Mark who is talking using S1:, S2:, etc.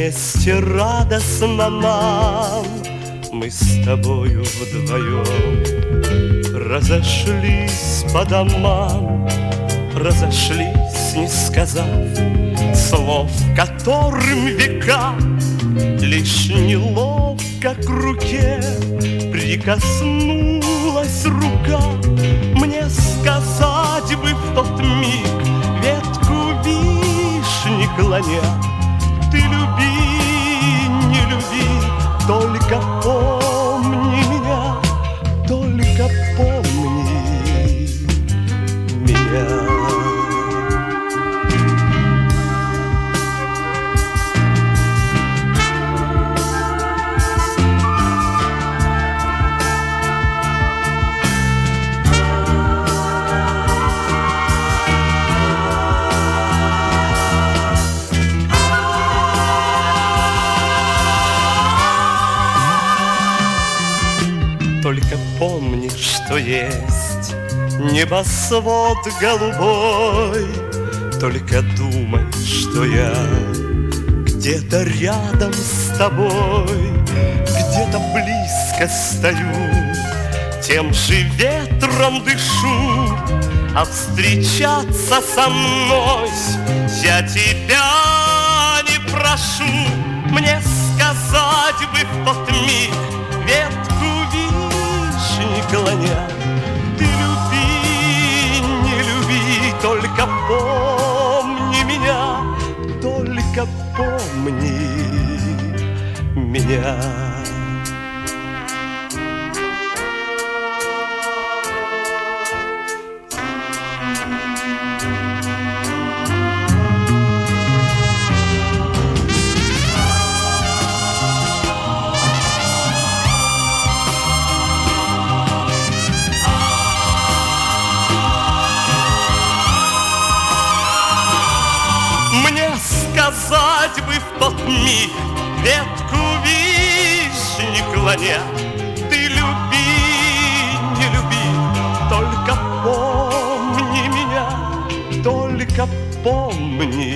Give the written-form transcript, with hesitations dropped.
S1: вместе радостно нам. Мы с тобою вдвоем разошлись по домам, разошлись, не сказав слов, которым века. Лишь неловко к руке прикоснулась рука. Мне сказать бы в тот миг, ветку вишни клоня: ты люби, не люби, только помни меня, только помни меня. Только помни, что есть небосвод голубой. Только думай, что я где-то рядом с тобой, где-то близко стою, тем же ветром дышу. А встречаться со мной я тебя не прошу. Мне сказать бы в тот миг, ветку вишни клоня: ты люби, не люби, только помни меня, только помни меня. Сказать бы в тот миг, ветку вишни клоня: ты люби, не люби, только помни меня, только помни